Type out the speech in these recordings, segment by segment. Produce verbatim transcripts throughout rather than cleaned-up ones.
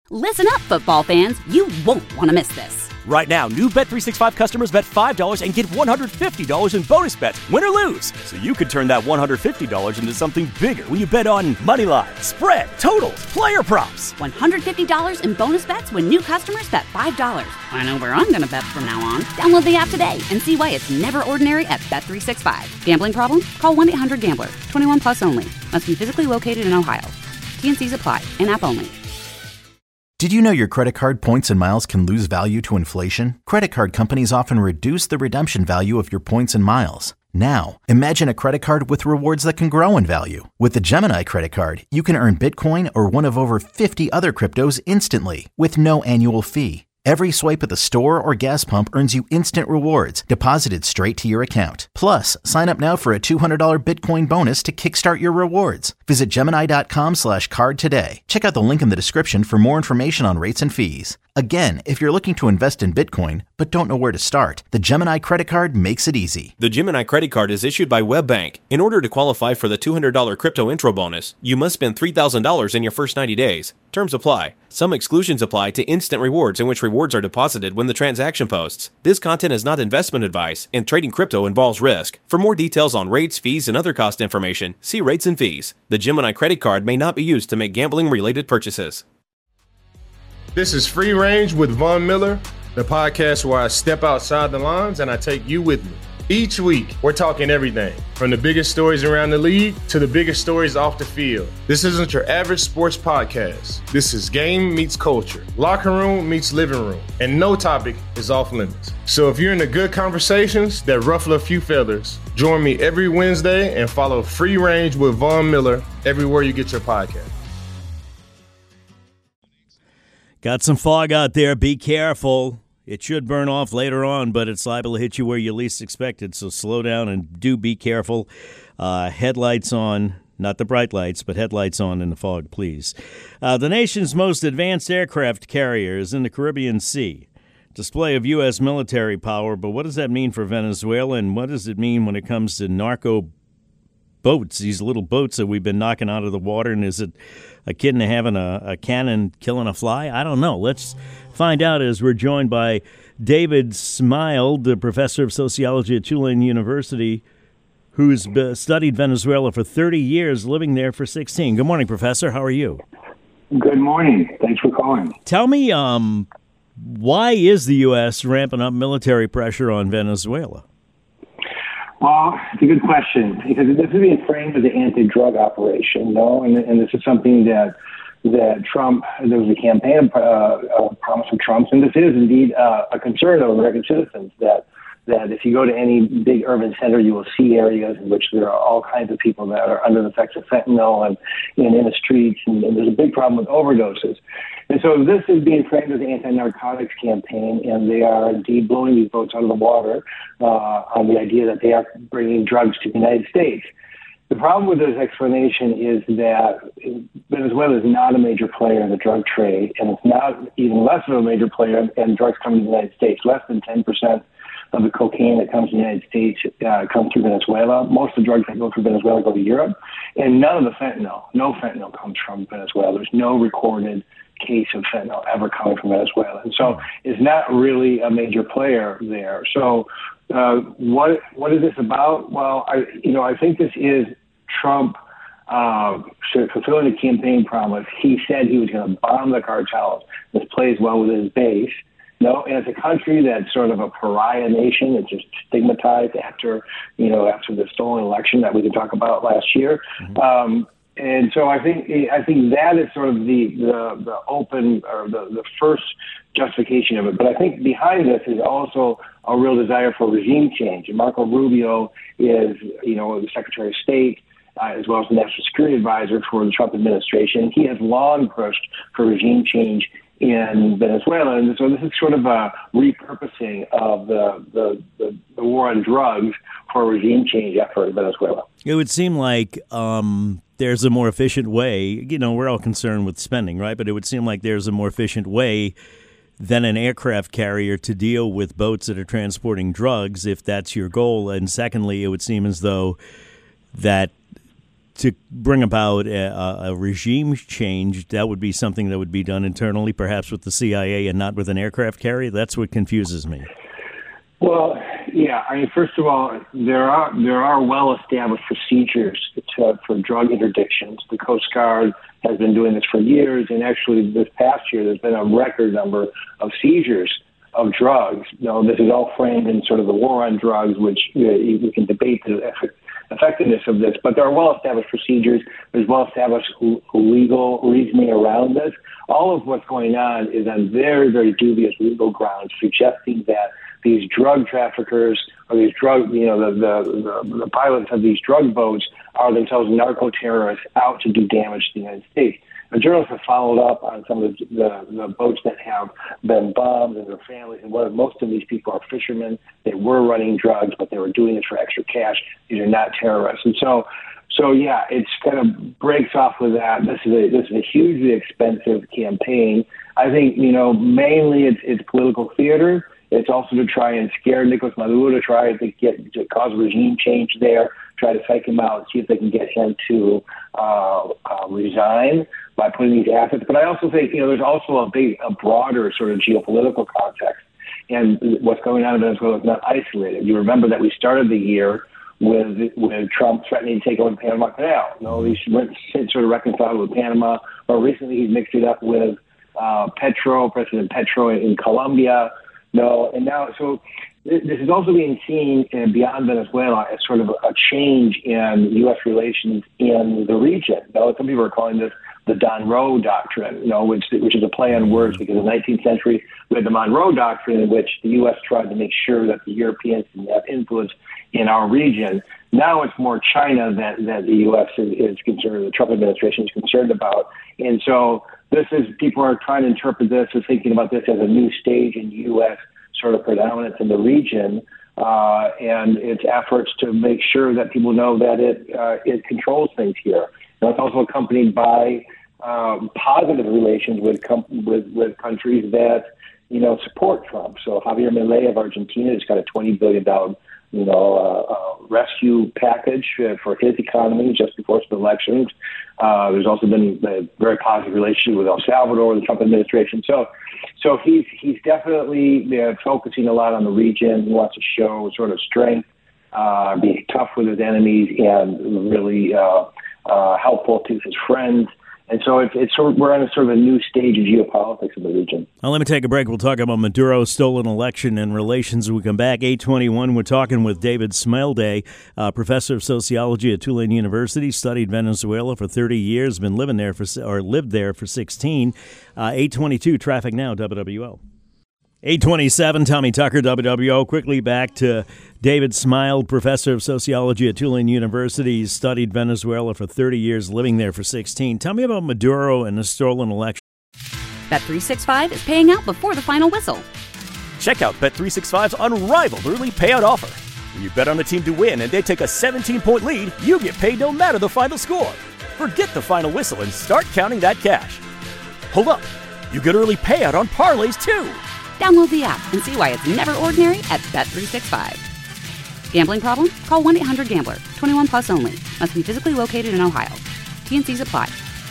Listen up, football fans. You won't want to miss this. Right now, new Bet three sixty-five customers bet five dollars and get one hundred fifty dollars in bonus bets, win or lose. So you could turn that one hundred fifty dollars into something bigger when you bet on money line, spread, totals, player props. one hundred fifty dollars in bonus bets when new customers bet five dollars. I know where I'm going to bet from now on. Download the app today and see why it's never ordinary at Bet three sixty-five. Gambling problem? Call one eight hundred gambler. twenty-one plus only. Must be physically located in Ohio. T N Cs apply. In-app only. Did you know your credit card points and miles can lose value to inflation? Credit card companies often reduce the redemption value of your points and miles. Now, imagine a credit card with rewards that can grow in value. With the Gemini Credit Card, you can earn Bitcoin or one of over fifty other cryptos instantly with no annual fee. Every swipe at the store or gas pump earns you instant rewards deposited straight to your account. Plus, sign up now for a two hundred dollars Bitcoin bonus to kickstart your rewards. Visit Gemini.com slash card today. Check out the link in the description for more information on rates and fees. Again, if you're looking to invest in Bitcoin but don't know where to start, the Gemini Credit Card makes it easy. The Gemini Credit Card is issued by WebBank. In order to qualify for the two hundred dollars crypto intro bonus, you must spend three thousand dollars in your first ninety days. Terms apply. Some exclusions apply to instant rewards, in which rewards are deposited when the transaction posts. This content is not investment advice, and trading crypto involves risk. For more details on rates, fees, and other cost information, see rates and fees. The Gemini Credit Card may not be used to make gambling-related purchases. This is Free Range with Von Miller, the podcast where I step outside the lines and I take you with me. Each week, we're talking everything from the biggest stories around the league to the biggest stories off the field. This isn't your average sports podcast. This is game meets culture, locker room meets living room, and no topic is off limits. So if you're into good conversations that ruffle a few feathers, join me every Wednesday and follow Free Range with Von Miller everywhere you get your podcast. Got some fog out there. Be careful. It should burn off later on, but it's liable to hit you where you least expect it, so slow down and do be careful. Uh, headlights on, not the bright lights, but headlights on in the fog, please. Uh, the nation's most advanced aircraft carrier is in the Caribbean Sea. Display of U S military power, but what does that mean for Venezuela, and what does it mean when it comes to narco boats, these little boats that we've been knocking out of the water, and is it akin to having a, a cannon killing a fly? I don't know. Let's find out as we're joined by David Smilde, the professor of sociology at Tulane University, who's studied Venezuela for thirty years, living there for sixteen. Good morning, Professor. How are you? Good morning. Thanks for calling. Tell me, um, why is the U S ramping up military pressure on Venezuela? Well, it's a good question, because this is being framed as an anti-drug operation, no? And, and this is something that that Trump, there was a campaign uh, uh, promise from Trump, and this is indeed uh, a concern of American citizens, that that if you go to any big urban center, you will see areas in which there are all kinds of people that are under the effects of fentanyl and, and in the streets, and, and there's a big problem with overdoses. And so this is being framed as an anti-narcotics campaign, and they are indeed blowing these boats out of the water uh, on the idea that they are bringing drugs to the United States. The problem with this explanation is that Venezuela is not a major player in the drug trade, and it's not even less of a major player in drugs coming to the United States. Less than ten percent of the cocaine that comes to the United States uh, comes through Venezuela. Most of the drugs that go through Venezuela go to Europe, and none of the fentanyl, no fentanyl comes from Venezuela. There's no recorded case of fentanyl ever coming from Venezuela. And so it's not really a major player there. So uh, what what is this about? Well, I you know, I think this is Trump uh, fulfilling a campaign promise. He said he was going to bomb the cartels. This plays well with his base. No, and it's a country that's sort of a pariah nation. It's just stigmatized after, you know, after the stolen election that we could talk about last year. Mm-hmm. Um, and so I think I think that is sort of the the, the open or the, the first justification of it. But I think behind this is also a real desire for regime change. And Marco Rubio is, you know, the Secretary of State, Uh, as well as the National Security Advisor for the Trump administration. He has long pushed for regime change in Venezuela. And so this is sort of a repurposing of the, the, the, the war on drugs for a regime change effort in Venezuela. It would seem like um, there's a more efficient way. You know, we're all concerned with spending, right? But it would seem like there's a more efficient way than an aircraft carrier to deal with boats that are transporting drugs, if that's your goal. And secondly, it would seem as though that to bring about a, a regime change, that would be something that would be done internally, perhaps with the C I A and not with an aircraft carrier? That's what confuses me. Well, yeah. I mean, first of all, there are there are well-established procedures to, for drug interdictions. The Coast Guard has been doing this for years, and actually this past year there's been a record number of seizures of drugs. You know, this is all framed in sort of the war on drugs, which you know, you can debate the effectiveness of this, but there are well-established procedures. There's well-established legal reasoning around this. All of what's going on is on very, very dubious legal grounds, suggesting that these drug traffickers or these drug, you know, the, the, the, the pilots of these drug boats are themselves narco-terrorists out to do damage to the United States. The journalists have followed up on some of the, the, the boats that have been bombed and their families, and what, most of these people are fishermen. They were running drugs, but they were doing this for extra cash. These are not terrorists. And so, so yeah, it's kind of breaks off with that. This is a, this is a hugely expensive campaign. I think, you know, mainly it's, it's political theater. It's also to try and scare Nicolas Maduro, to try to get to cause regime change there, try to psych him out, see if they can get him to uh, uh, resign by putting these assets. But I also think, you know, there's also a big, a broader sort of geopolitical context. And what's going on in Venezuela is not isolated. You remember that we started the year with with Trump threatening to take over the Panama Canal. You know, he's sort of reconciled with Panama, or recently he's mixed it up with uh, Petro, President Petro in Colombia. No, and now, so this is also being seen uh, beyond Venezuela as sort of a change in U S relations in the region. Now, some people are calling this the Monroe Doctrine, you know, which which is a play on words, because in the nineteenth century we had the Monroe Doctrine, in which the U S tried to make sure that the Europeans didn't have influence in our region. Now it's more China that, that the U S is, is concerned, the Trump administration is concerned about. And so this is, people are trying to interpret this as thinking about this as a new stage in U S sort of predominance in the region, uh, and its efforts to make sure that people know that it uh, it controls things here. Now, it's also accompanied by um, positive relations with, com- with with countries that, you know, support Trump. So Javier Milei of Argentina has got a twenty billion dollars, you know, uh, uh, rescue package uh, for his economy just before the elections. Uh, there's also been a very positive relationship with El Salvador, the Trump administration. So, so he's he's definitely uh, focusing a lot on the region. He wants to show sort of strength, uh, be tough with his enemies, and really uh, uh, helpful to his friends. And so it's, it's sort of, we're on a sort of a new stage of geopolitics in the region. Well, let me take a break. We'll talk about Maduro's stolen election and relations when we come back. eight twenty-one, we're talking with David Smilde, uh, professor of sociology at Tulane University, studied Venezuela for thirty years, been living there for, or lived there for sixteen. Uh, eight twenty-two, traffic now, W W O. eight twenty-seven, Tommy Tucker, W W O. Quickly back to David Smilde, professor of sociology at Tulane University. He's studied Venezuela for thirty years, living there for sixteen. Tell me about Maduro and the stolen election. Bet three sixty-five is paying out before the final whistle. Check out Bet three sixty-five's unrivaled early payout offer. When you bet on a team to win and they take a seventeen-point lead, you get paid no matter the final score. Forget the final whistle and start counting that cash. Hold up. You get early payout on parlays, too. Download the app and see why it's never ordinary at Bet three sixty-five. Gambling problem? Call one eight hundred gambler. twenty-one plus only. Must be physically located in Ohio. T N Cs apply.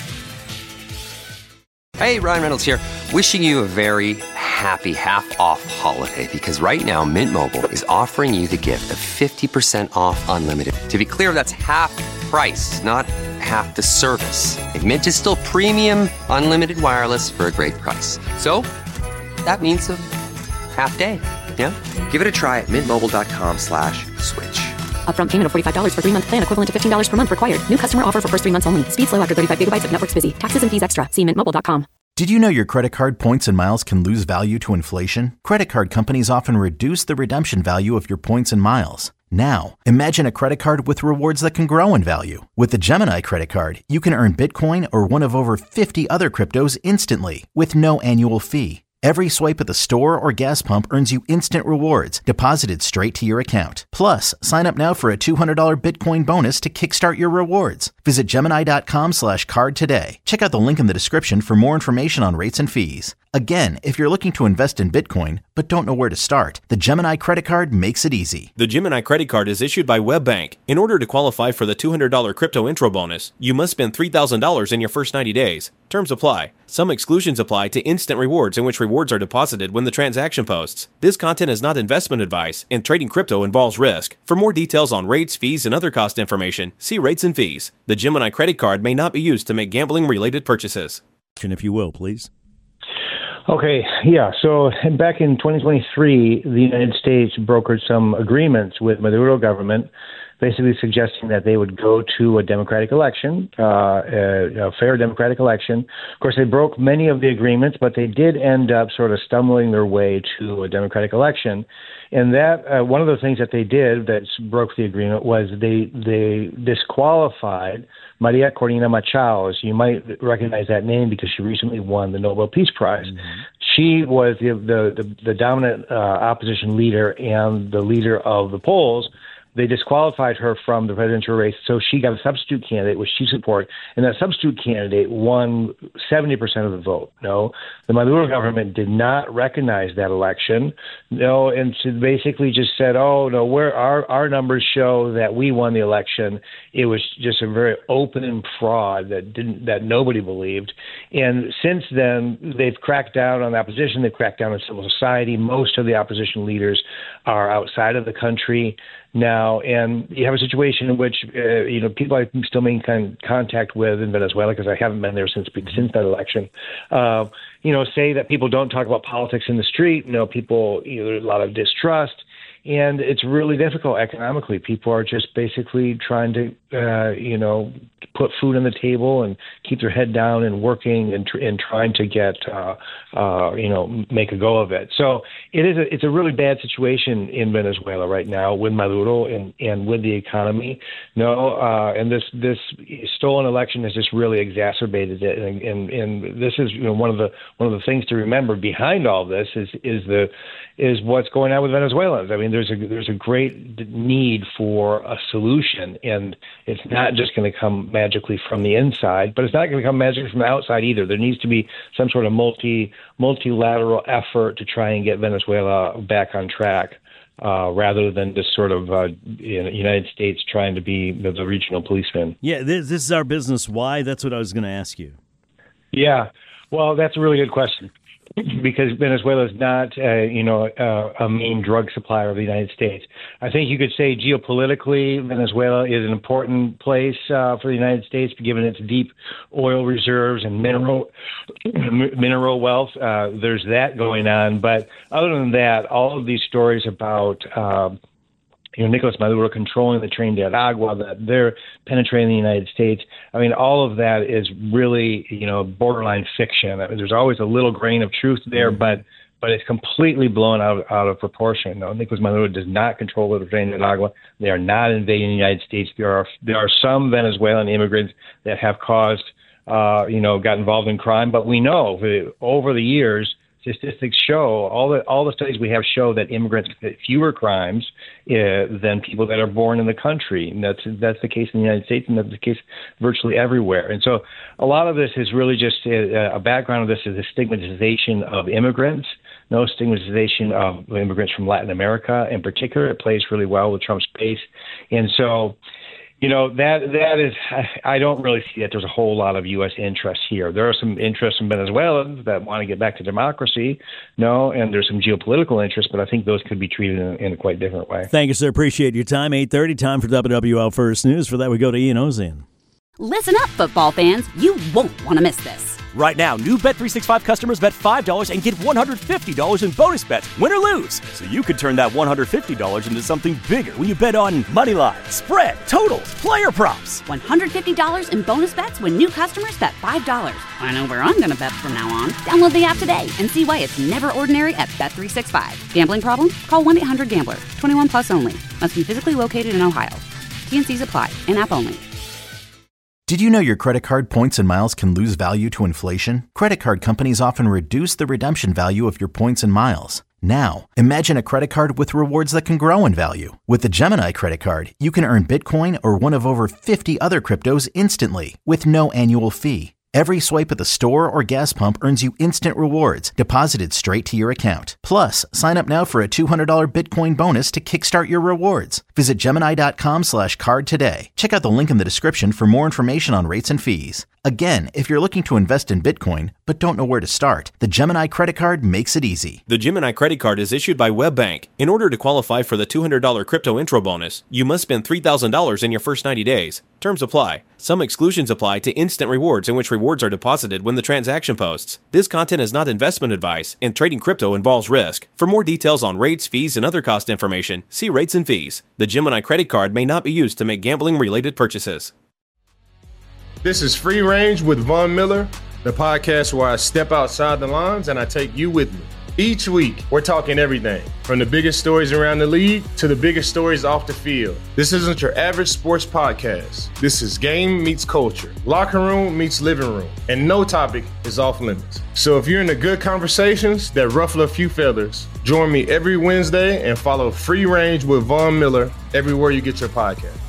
Hey, Ryan Reynolds here. Wishing you a very happy half-off holiday, because right now Mint Mobile is offering you the gift of fifty percent off unlimited. To be clear, that's half price, not half the service. And Mint is still premium unlimited wireless for a great price. So that means a half day, yeah? Give it a try at mintmobile.com slash switch. Upfront payment of forty-five dollars for three-month plan equivalent to fifteen dollars per month required. New customer offer for first three months only. Speed slow after thirty-five gigabytes if network's busy. Taxes and fees extra. See mint mobile dot com. Did you know your credit card points and miles can lose value to inflation? Credit card companies often reduce the redemption value of your points and miles. Now, imagine a credit card with rewards that can grow in value. With the Gemini credit card, you can earn Bitcoin or one of over fifty other cryptos instantly with no annual fee. Every swipe at the store or gas pump earns you instant rewards deposited straight to your account. Plus, sign up now for a two hundred dollars Bitcoin bonus to kickstart your rewards. Visit Gemini.com slash card today. Check out the link in the description for more information on rates and fees. Again, if you're looking to invest in Bitcoin but don't know where to start, the Gemini credit card makes it easy. The Gemini credit card is issued by WebBank. In order to qualify for the two hundred dollars crypto intro bonus, you must spend three thousand dollars in your first ninety days. Terms apply. Some exclusions apply to instant rewards, in which rewards are deposited when the transaction posts. This content is not investment advice, and trading crypto involves risk. For more details on rates, fees, and other cost information, see rates and fees. The Gemini credit card may not be used to make gambling-related purchases. If you will, please. Okay, yeah. So back in twenty twenty-three, the United States brokered some agreements with Maduro government, basically suggesting that they would go to a democratic election, uh, a, a fair democratic election. Of course, they broke many of the agreements, but they did end up sort of stumbling their way to a democratic election. And that uh, one of the things that they did that broke the agreement was they they disqualified Maria Corina Machado. You might recognize that name because she recently won the Nobel Peace Prize. Mm-hmm. She was the the, the, the dominant uh, opposition leader and the leader of the polls. They disqualified her from the presidential race, so she got a substitute candidate, which she supported, and that substitute candidate won seventy percent of the vote. No, the Maduro government did not recognize that election. No, and so basically just said, "Oh no, we're, our our numbers show that we won the election." It was just a very open fraud that didn't that nobody believed. And since then, they've cracked down on the opposition. They've cracked down on civil society. Most of the opposition leaders are outside of the country now, and you have a situation in which uh, you know people I'm still making contact with in Venezuela, because I haven't been there since since that election. Uh, you know, say that people don't talk about politics in the street. You know, people you know, there's a lot of distrust, and it's really difficult economically. People are just basically trying to uh, you know put food on the table and keep their head down and working and, tr- and trying to get uh, uh, you know make a go of it. So it is a, it's a really bad situation in Venezuela right now with Maduro and, and with the economy. No, uh, and this this stolen election has just really exacerbated it. And, and, and this is you know one of the one of the things to remember behind all this is is the is what's going on with Venezuelans. I mean, there's a there's a great need for a solution, and it's not just going to come magically from the inside, but it's not going to come magically from the outside either. There needs to be some sort of multi multilateral effort to try and get Venezuela back on track, uh, rather than just sort of uh, you know, United States trying to be the, the regional policeman. Yeah, this, this is our business. Why? That's what I was going to ask you. Yeah, well, that's a really good question. Because Venezuela is not, uh, you know, uh, a main drug supplier of the United States. I think you could say geopolitically, Venezuela is an important place uh, for the United States, given its deep oil reserves and mineral mineral wealth. Uh, there's that going on, but other than that, all of these stories about Uh, You know, Nicolas Maduro controlling the Tren de Aragua, that they're penetrating the United States. I mean, all of that is really, you know, borderline fiction. I mean, there's always a little grain of truth there, but but it's completely blown out out of proportion. No, Nicolas Maduro does not control the Tren de Aragua. They are not invading the United States. There are there are some Venezuelan immigrants that have caused, uh, you know, got involved in crime, but we know over the years, statistics show, all the all the studies we have show that immigrants commit fewer crimes uh, than people that are born in the country. And that's that's the case in the United States, and that's the case virtually everywhere. And so a lot of this is really just a, a background of this is the stigmatization of immigrants, no stigmatization of immigrants from Latin America in particular. It plays really well with Trump's base. And so You know, that that is, I don't really see that there's a whole lot of U S interest here. There are some interests in Venezuelans that want to get back to democracy, no, and there's some geopolitical interest, but I think those could be treated in, in a quite different way. Thank you, sir. Appreciate your time. eight thirty, time for W W L First News. For that, we go to Ian Ozan. Listen up, football fans. You won't want to miss this. Right now, new Bet three sixty-five customers bet five dollars and get one hundred fifty dollars in bonus bets, win or lose. So you could turn that one hundred fifty dollars into something bigger when you bet on money line, spread, totals, player props. one hundred fifty dollars in bonus bets when new customers bet five dollars. I know where I'm going to bet from now on. Download the app today and see why it's never ordinary at Bet three sixty-five. Gambling problem? Call one eight hundred gambler. twenty-one plus only. Must be physically located in Ohio. T and C's apply. In-app only. Did you know your credit card points and miles can lose value to inflation? Credit card companies often reduce the redemption value of your points and miles. Now, imagine a credit card with rewards that can grow in value. With the Gemini credit card, you can earn Bitcoin or one of over fifty other cryptos instantly with no annual fee. Every swipe at the store or gas pump earns you instant rewards deposited straight to your account. Plus, sign up now for a two hundred dollars Bitcoin bonus to kickstart your rewards. Visit Gemini.com slash card today. Check out the link in the description for more information on rates and fees. Again, if you're looking to invest in Bitcoin but don't know where to start, the Gemini credit card makes it easy. The Gemini credit card is issued by WebBank. In order to qualify for the two hundred dollars crypto intro bonus, you must spend three thousand dollars in your first ninety days. Terms apply. Some exclusions apply to instant rewards in which rewards are deposited when the transaction posts. This content is not investment advice, and trading crypto involves risk. For more details on rates, fees, and other cost information, see rates and fees. The Gemini credit card may not be used to make gambling-related purchases. This is Free Range with Von Miller, the podcast where I step outside the lines and I take you with me. Each week, we're talking everything from the biggest stories around the league to the biggest stories off the field. This isn't your average sports podcast. This is game meets culture, locker room meets living room, and no topic is off limits. So if you're into good conversations that ruffle a few feathers, join me every Wednesday and follow Free Range with Von Miller everywhere you get your podcast.